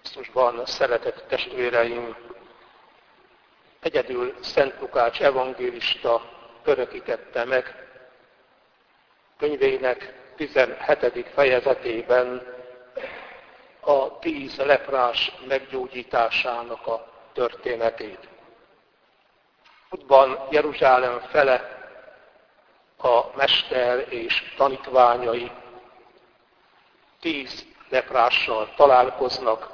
Krisztusban szeretett testvéreim, egyedül Szent Lukács evangélista örökítette meg könyvének 17. fejezetében a 10 leprás meggyógyításának a történetét. Útban Jeruzsálem fele a mester és tanítványai 10 leprással találkoznak,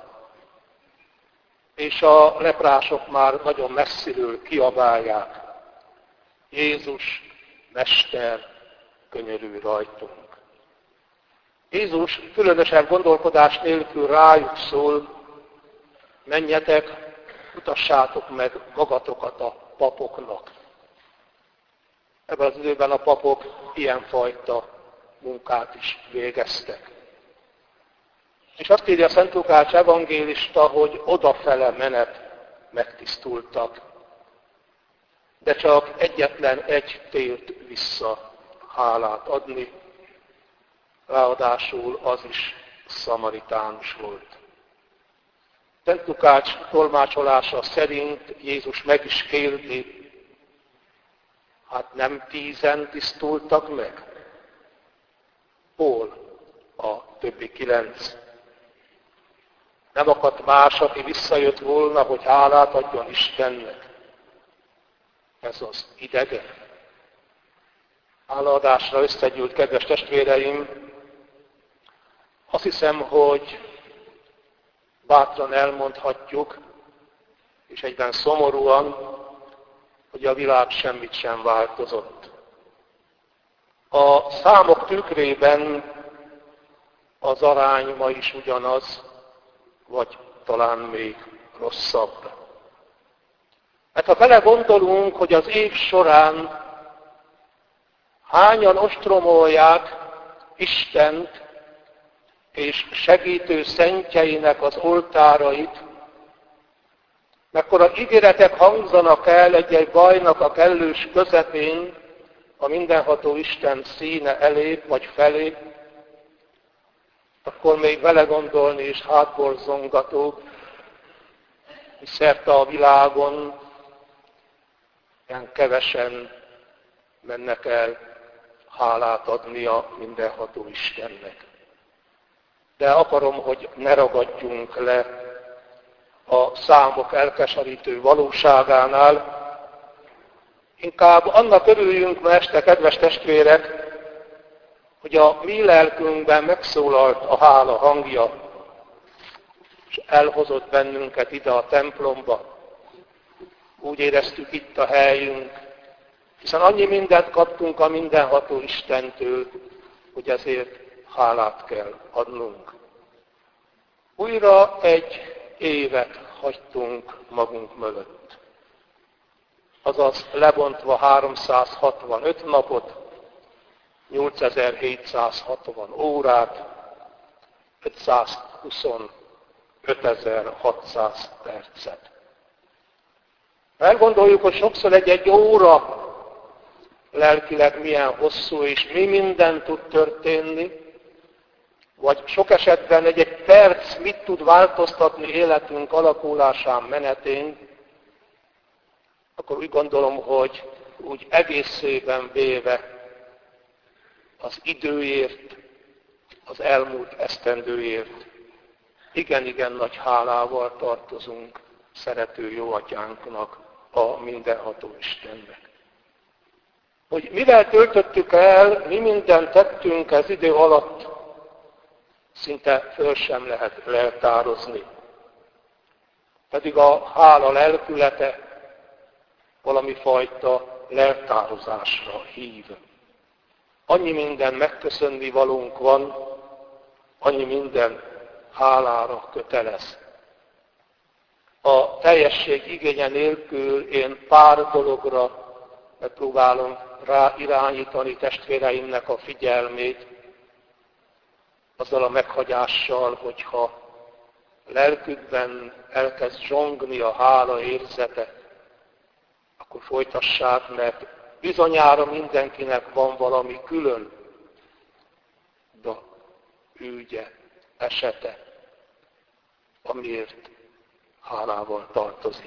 és a leprások már nagyon messziről kiabálják: Jézus, Mester, könyörülj rajtunk! Jézus különösebb gondolkodás nélkül rájuk szól: menjetek, mutassátok meg magatokat a papoknak. Ebben az időben a papok ilyenfajta munkát is végeztek. És azt írja Szent Lukács evangélista, hogy odafele menet megtisztultak. De csak egyetlen egy tért vissza hálát adni, ráadásul az is szamaritánus volt. Szent Lukács tolmácsolása szerint Jézus meg is kérdi: hát nem 10 tisztultak meg? Hol a többi 9? Nem akadt más, aki visszajött volna, hogy hálát adjon Istennek? Ez az idegen. Hálaadásra összegyűlt, kedves testvéreim, azt hiszem, hogy bátran elmondhatjuk, és egyben szomorúan, hogy a világ semmit sem változott. A számok tükrében az arány ma is ugyanaz, vagy talán még rosszabb. Hát ha belegondolunk, hogy az év során hányan ostromolják Istent és segítő szentjeinek az oltárait, mekkora ígéretek hangzanak el egy-egy bajnak a kellős közepén, a mindenható Isten színe elé vagy felé, akkor még vele gondolni is hátborzongató, hogy szerte a világon ilyen kevesen mennek el hálát adni a mindenható Istennek. De akarom, hogy ne ragadjunk le a számok elkeserítő valóságánál, inkább annak örüljünk ma este, kedves testvérek, hogy a mi lelkünkben megszólalt a hála hangja, és elhozott bennünket ide a templomba. Úgy éreztük, itt a helyünk, hiszen annyi mindent kaptunk a mindenható Istentől, hogy ezért hálát kell adnunk. Újra egy évet hagytunk magunk mögött. Azaz lebontva 365 napot, 8760 órát, 525.600 percet. Elgondoljuk, hogy sokszor egy óra lelkileg milyen hosszú, és mi minden tud történni, vagy sok esetben egy perc mit tud változtatni életünk alakulásán, menetén, akkor úgy gondolom, hogy úgy egészében véve az időért, az elmúlt esztendőért igen-igen nagy hálával tartozunk szerető jó atyánknak, a mindenható Istennek. Hogy mivel töltöttük el, mi mindent tettünk ez idő alatt, szinte föl sem lehet leltározni. Pedig a hála lelkülete valami fajta leltározásra hív. Annyi minden megköszönni valónk van, annyi minden hálára kötelez. A teljesség igénye nélkül én pár dologra megpróbálom ráirányítani testvéreimnek a figyelmét, azzal a meghagyással, hogyha lelkükben elkezd zsongni a hála érzete, akkor folytassák, mert bizonyára mindenkinek van valami külön ügye, esete, a amiért hálával tartozik.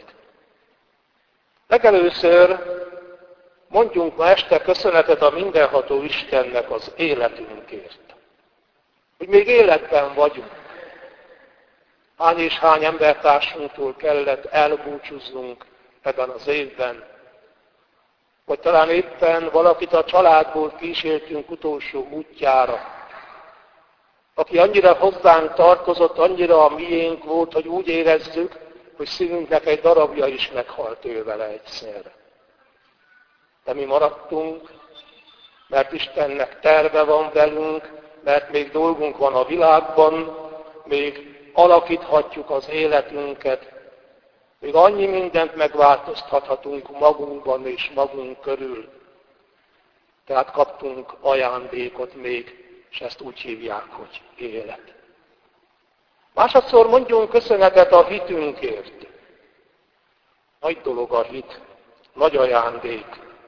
Legelőször mondjunk ma este köszönetet a mindenható Istennek az életünkért. Hogy még életben vagyunk. Hány és hány embertársunktól kellett elbúcsúznunk ebben az évben. Vagy talán éppen valakit a családból kísértünk utolsó útjára. Aki annyira hozzánk tartozott, annyira a miénk volt, hogy úgy érezzük, hogy szívünknek egy darabja is meghalt ő vele egyszerre. De mi maradtunk, mert Istennek terve van velünk, mert még dolgunk van a világban, még alakíthatjuk az életünket, még annyi mindent megváltoztathatunk magunkban és magunk körül. Tehát kaptunk ajándékot még, és ezt úgy hívják, hogy élet. Másodszor mondjunk köszönetet a hitünkért. Nagy dolog a hit, nagy ajándék.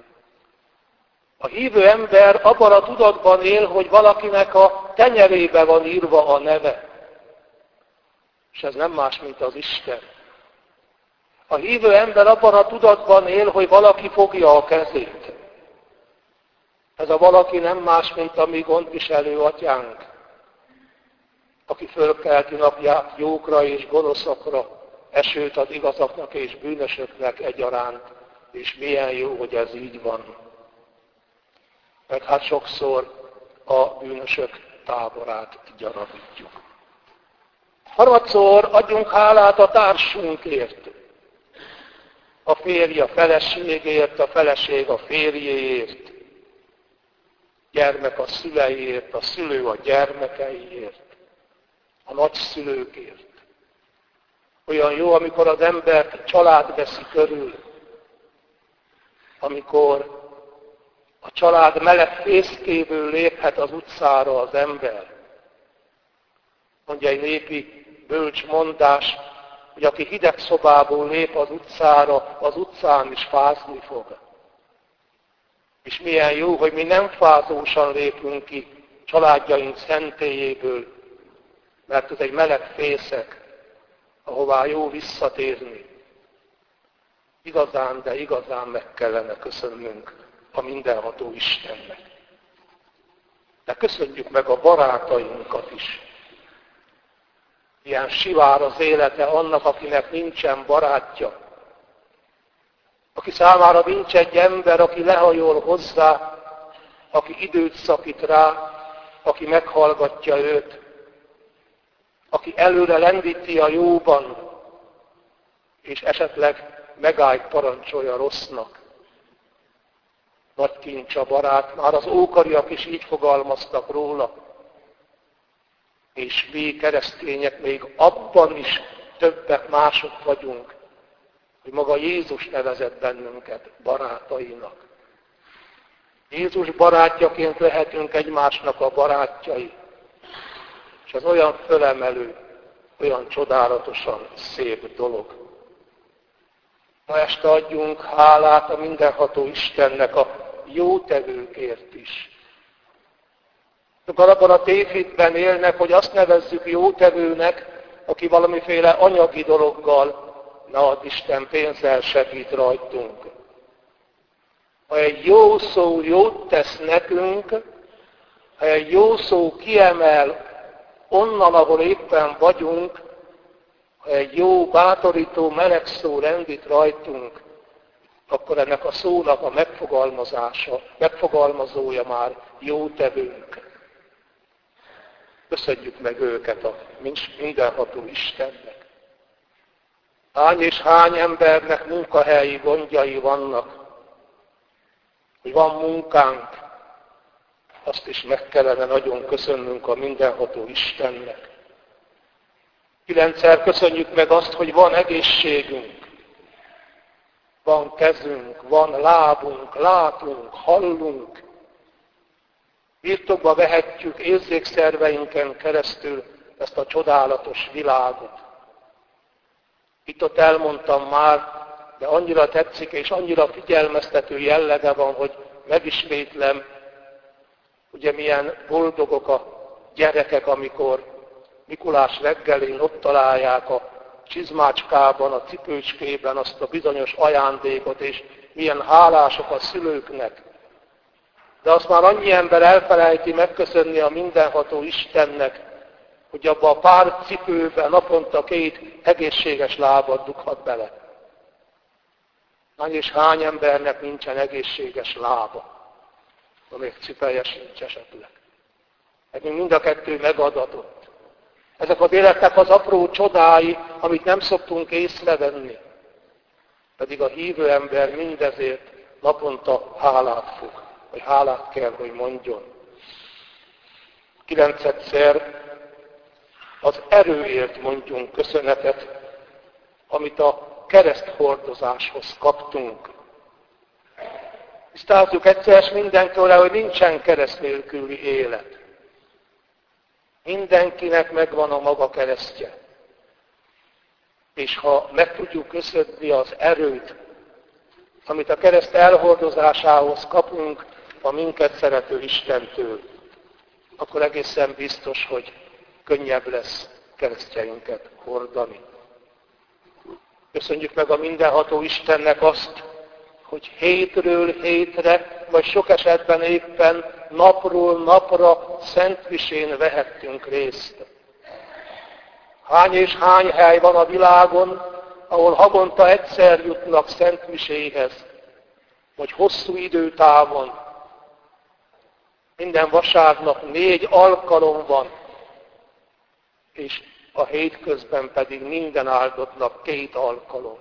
A hívő ember abban a tudatban él, hogy valakinek a tenyerébe van írva a neve. És ez nem más, mint az Isten. A hívő ember abban a tudatban él, hogy valaki fogja a kezét. Ez a valaki nem más, mint a mi gondviselő atyánk, aki fölkelti napját jókra és gonoszakra, esőt ad igazaknak és bűnösöknek egyaránt, és milyen jó, hogy ez így van. Mert hát sokszor a bűnösök táborát gyarapítjuk. Harmadszor adjunk hálát a társunkért. A férj a feleségért, a feleség a férjéért, gyermek a szüleiért, a szülő a gyermekeiért, a nagyszülőkért. Olyan jó, amikor az embert család veszi körül, amikor a család meleg fészkéből léphet az utcára az ember. Mondja egy népi bölcs mondás, hogy aki hideg szobából lép az utcára, az utcán is fázni fog. És milyen jó, hogy mi nem fázósan lépünk ki családjaink szentélyéből, mert ez egy meleg fészek, ahová jó visszatérni. Igazán, de igazán meg kellene köszönnünk a mindenható Istennek. De köszönjük meg a barátainkat is. Ilyen sivár az élete annak, akinek nincsen barátja. Aki számára nincs egy ember, aki lehajol hozzá, aki időt szakít rá, aki meghallgatja őt, aki előre lendíti a jóban, és esetleg megállt parancsolja rossznak. Nagy kincs a barát, már az ókoriak is így fogalmaztak róla. És mi keresztények még abban is többek mások vagyunk, hogy maga Jézus nevezett bennünket barátainak. Jézus barátjaként lehetünk egymásnak a barátjai. És ez olyan fölemelő, olyan csodálatosan szép dolog. Ma este adjunk hálát a mindenható Istennek a jótevőkért is. Sokan abban a tévhitben élnek, hogy azt nevezzük jótevőnek, aki valamiféle anyagi dologgal, na ad Isten pénzzel segít rajtunk. Ha egy jó szó jót tesz nekünk, ha egy jó szó kiemel onnan, ahol éppen vagyunk, ha egy jó, bátorító, meleg szó rendít rajtunk, akkor ennek a szónak a megfogalmazója már jótevőnk. Köszönjük meg őket a mindenható Istennek. Hány és hány embernek munkahelyi gondjai vannak, hogy van munkánk, azt is meg kellene nagyon köszönnünk a mindenható Istennek. 9-szer köszönjük meg azt, hogy van egészségünk, van kezünk, van lábunk, látunk, hallunk, birtokba vehetjük érzékszerveinken keresztül ezt a csodálatos világot. Itt-ott elmondtam már, de annyira tetszik és annyira figyelmeztető jellege van, hogy megismétlem, ugye milyen boldogok a gyerekek, amikor Mikulás reggelén ott találják a csizmácskában, a cipőcskében azt a bizonyos ajándékot, és milyen hálások a szülőknek. De azt már annyi ember elfelejti megköszönni a mindenható Istennek, hogy abba a pár cipőben naponta 2 egészséges lábat dughat bele. Hány és hány embernek nincsen egészséges lába, még cipelje sincs esetleg. Nekünk mind a 2 megadatott. Ezek az életnek az apró csodái, amit nem szoktunk észrevenni. Pedig a hívő ember mindezért naponta hálát fog, vagy hálát kell, hogy mondjon. 9-szer az erőért mondjunk köszönetet, amit a kereszthordozáshoz kaptunk. Tisztázzuk egyszer mindenkőle, hogy nincsen kereszt nélküli élet. Mindenkinek megvan a maga keresztje. És ha meg tudjuk köszönni az erőt, amit a kereszt elhordozásához kapunk a minket szerető Istentől, akkor egészen biztos, hogy könnyebb lesz keresztjeinket hordani. Köszönjük meg a mindenható Istennek azt, hogy hétről hétre, vagy sok esetben éppen napról napra szentmisén vehettünk részt. Hány és hány hely van a világon, ahol havonta egyszer jutnak szentmiséhez, vagy hosszú időtávon. Minden vasárnap 4 alkalom van, és a hétközben pedig minden áldott nap 2 alkalom.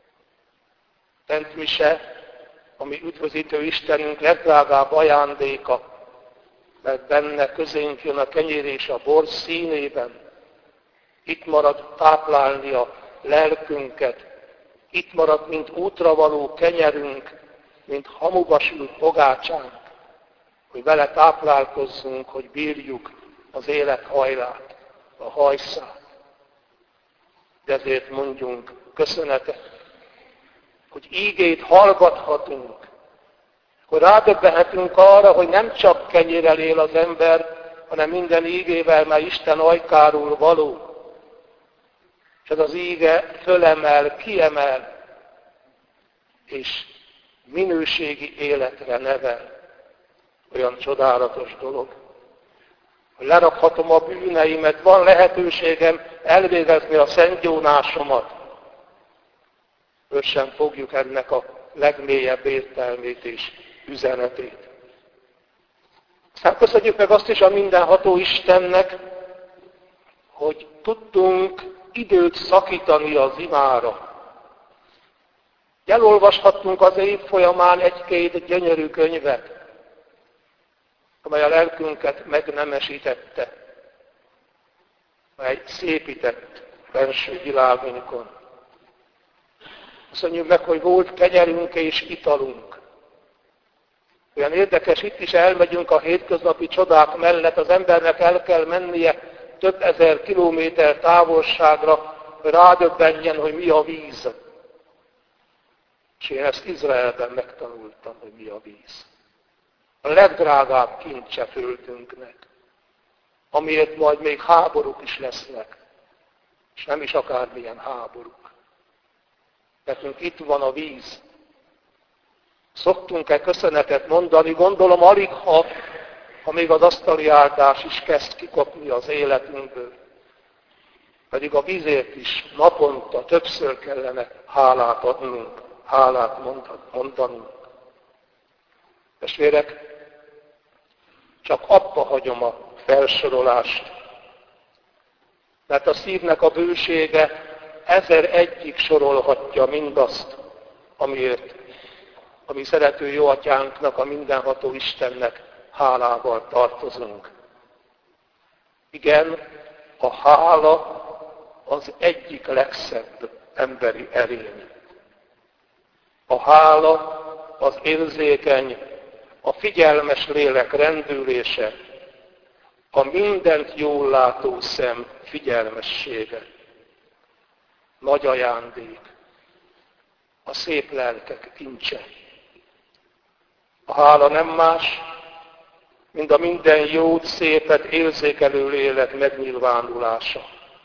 Szentmise, ami üdvözítő Istenünk legdrágább ajándéka, mert benne közénk jön a kenyér és a bor színében. Itt marad táplálni a lelkünket, itt marad, mint útra való kenyerünk, mint hamuba sült pogácsánk, hogy vele táplálkozzunk, hogy bírjuk az élet hajlát, a hajszát. De ezért mondjunk köszönetet, hogy ígét hallgathatunk, hogy rádöbbenhetünk arra, hogy nem csak kenyérrel él az ember, hanem minden ígével, mert Isten ajkáról való. És ez az íge fölemel, kiemel, és minőségi életre nevel. Olyan csodálatos dolog, hogy lerakhatom a bűneimet, van lehetőségem elvégezni a szentgyónásomat. Ősen fogjuk ennek a legmélyebb értelmét és üzenetét. Aztán köszönjük meg azt is a mindenható Istennek, hogy tudtunk időt szakítani az imára. Elolvashattunk az év folyamán 1-2 gyönyörű könyvet, amely a lelkünket megnemesítette, mely szépített belső világunkon. Köszönjük meg, hogy volt kenyerünk és italunk. Olyan érdekes, itt is elmegyünk a hétköznapi csodák mellett, az embernek el kell mennie több ezer kilométer távolságra, hogy rádöbbenjen, hogy mi a víz. És én ezt Izraelben megtanultam, hogy mi a víz. A legdrágább kincse földünknek, amiért majd még háborúk is lesznek, és nem is akármilyen háborúk. Nekünk itt van a víz. Szoktunk-e köszönetet mondani? Gondolom alig, ha még az asztali áldás is kezd kikopni az életünkből. Pedig a vízért is naponta többször kellene hálát adnunk, hálát mondanunk. Testvérek, csak abba hagyom a felsorolást, mert a szívnek a bősége 1001-ig sorolhatja mindazt, amiért a mi szerető jó atyánknak, a mindenható Istennek hálával tartozunk. Igen, a hála az egyik legszebb emberi erény. A hála az érzékeny, a figyelmes lélek rendülése, a mindent jól látó szem figyelmessége. Nagy ajándék, a szép lelkek kincse. A hála nem más, mint a minden jót, szépet érzékelő lélek megnyilvánulása.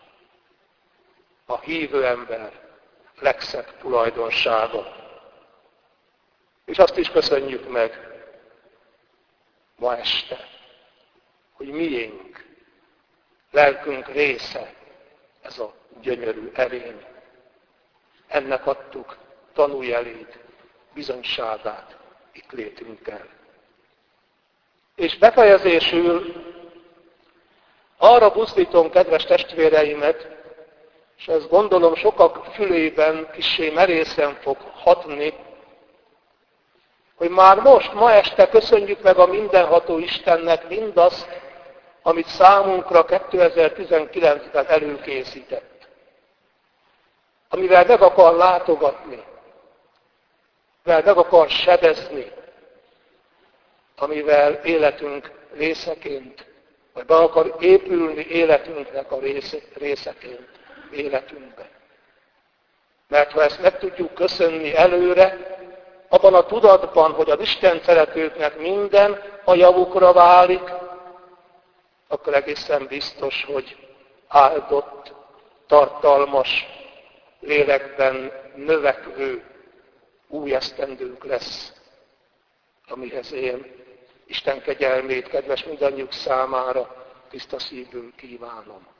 A hívő ember legszebb tulajdonsága. És azt is köszönjük meg ma este, hogy miénk, lelkünk része ez a gyönyörű erény. Ennek adtuk tanújelét, bizonyságát itt létünkkel. És befejezésül arra buzdítom kedves testvéreimet, és ezt gondolom sokak fülében kissé merészen fog hatni, hogy már most, ma este köszönjük meg a mindenható Istennek mindazt, amit számunkra 2019-ben előkészített. Amivel meg akar látogatni, amivel meg akar sebezni, amivel életünk részeként, vagy be akar épülni életünknek a részeként életünkbe. Mert ha ezt meg tudjuk köszönni előre, abban a tudatban, hogy az Isten szeretőknek minden a javukra válik, akkor egészen biztos, hogy áldott, tartalmas, lélekben növekvő új esztendőnk lesz, amihez én Isten kegyelmét, kedves mindannyiuk számára tiszta szívből kívánom.